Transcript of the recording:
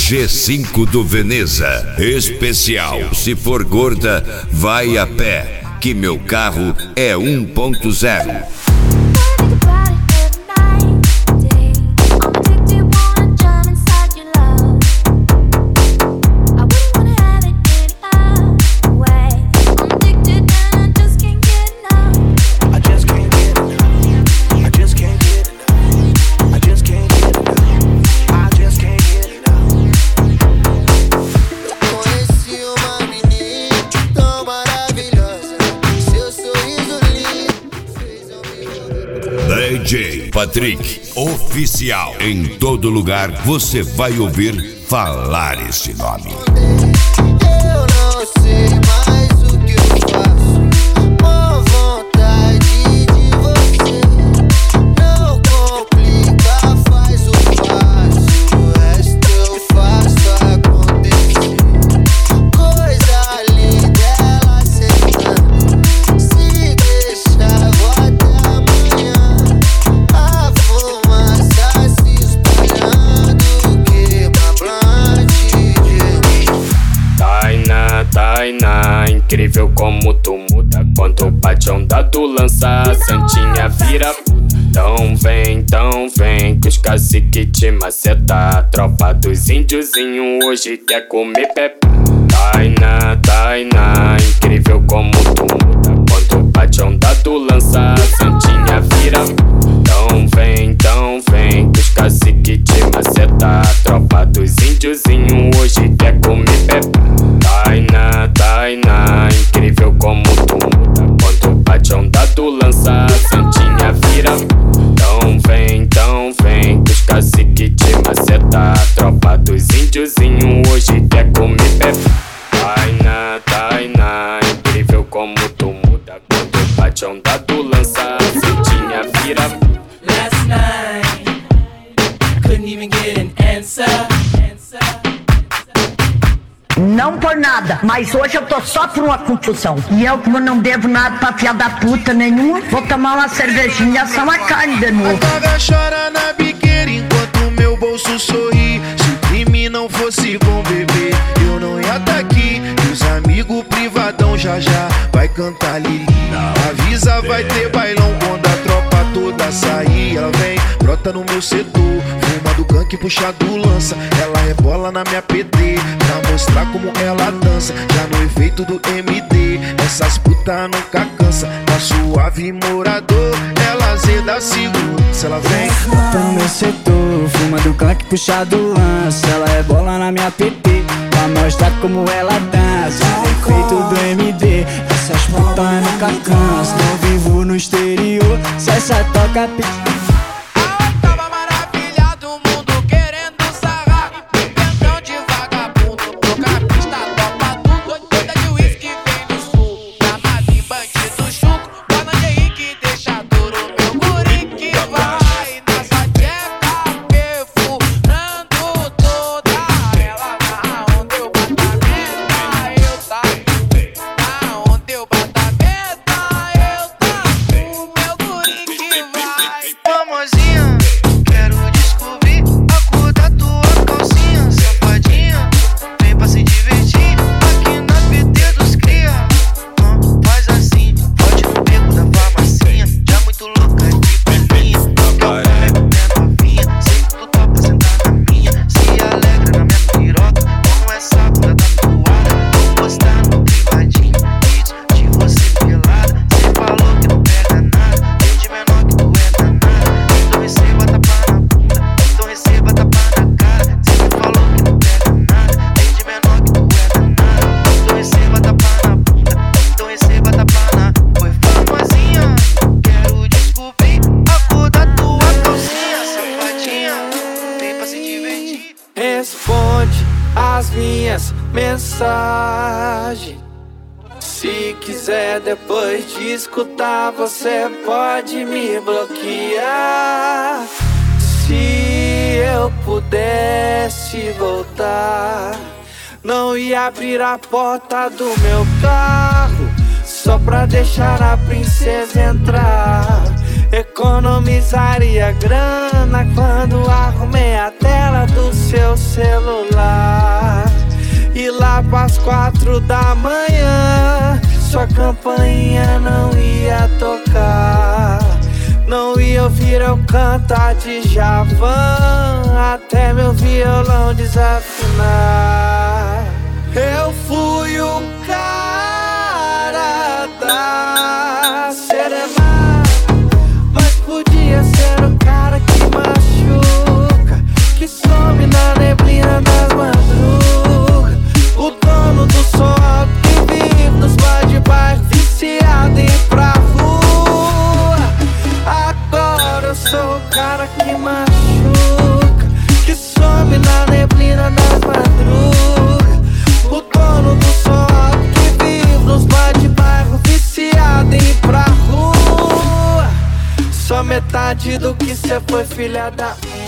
G5 do Veneza. Especial, se for gorda, vai a pé, que meu carro é 1.0. DJ Patrick Oficial. Em todo lugar você vai ouvir falar esse nome. Eu não sei mais o que eu faço, com vontade de você. Não complica, faz o passo, o resto eu faço acontecer. Coisa linda ela aceitando, se deixar vou até amanhã. A fumaça se espalhando, queima plante de Tainá, incrível como tu muda. Quando bate onda tu lança, a santinha vira puta. Então vem, que os cacique te maceta. A tropa dos índiozinhos hoje quer comer pepe. Tainá, incrível como tu muda. Quando bate onda tu lança, a santinha vira puta. Então vem, que os cacique te maceta. A tropa dos índiozinhos hoje quer comer pepe. Tainá, incrível como tu muda. Quando bate onda tu lança, a santinha vira. Então vem, que os cacique te maceta. A tropa dos índiozinhos hoje quer comer pepe. Tainá, incrível como tu muda. Quando bate onda tu lança, a santinha vira. Last night, couldn't even get an answer. Não por nada, mas hoje eu tô só por uma confusão. E eu, como não devo nada pra filha da puta nenhuma, vou tomar uma cervejinha e assar uma carne de novo. A paga chora na biqueira enquanto meu bolso sorri. Se o crime não fosse bom, bebê, eu não ia tá aqui. E os amigos privadão já vai cantar Lili. Avisa, vai ter bailão quando a tropa toda sair. Ela vem, brota no meu setor, fuma do gank, puxa do lança. Ela rebola na minha PT, pra mostrar como ela dança. Já no efeito do MD, essas puta nunca cansa. Tá suave morador, ela zeda segurança. Ela vem, brota no meu setor, fuma do gank, puxa do lança. Ela rebola na minha PT, pra mostrar como ela dança. Já no efeito do MD, essas puta nunca cansa. Não vivo no exterior, se essa toca pedindo. Se quiser depois de escutar, você pode me bloquear. Se eu pudesse voltar, não ia abrir a porta do meu carro só pra deixar a princesa entrar. Economizaria grana quando arrumei a tela do seu celular. E lá pras 4 da manhã sua campainha não ia tocar. Não ia ouvir eu cantar de Djavan, até meu violão desafinar. Eu fui o cara da serenata, mas podia ser o cara que machuca, que some na neblina das madrugas. O dono do som alto que vive nos bar de baixo, viciado em ir pra rua. Agora eu sou o cara que machuca, que some na neblina das madrugas. O dono do som alto que vive nos bar de bairro, viciado em ir pra rua. Só metade do que cê foi, filha da